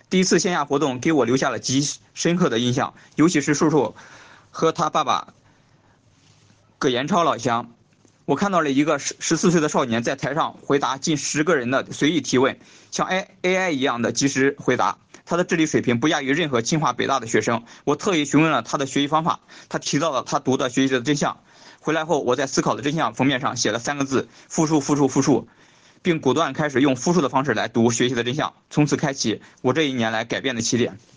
第一次线下活动给我留下了极深刻的印象，尤其是叔叔和他爸爸葛延超老乡。我看到了一个14岁的少年在台上回答近10个人的随意提问，像 AI 一样的及时回答。他的智力水平不亚于任何清华北大的学生。我特意询问了他的学习方法，他提到了他读的学习的真相。回来后，我在思考的真相封面上写了3个字：复述，复述，复述，并果断开始用复述的方式来读学习的真相。从此开启我这1年来改变的起点。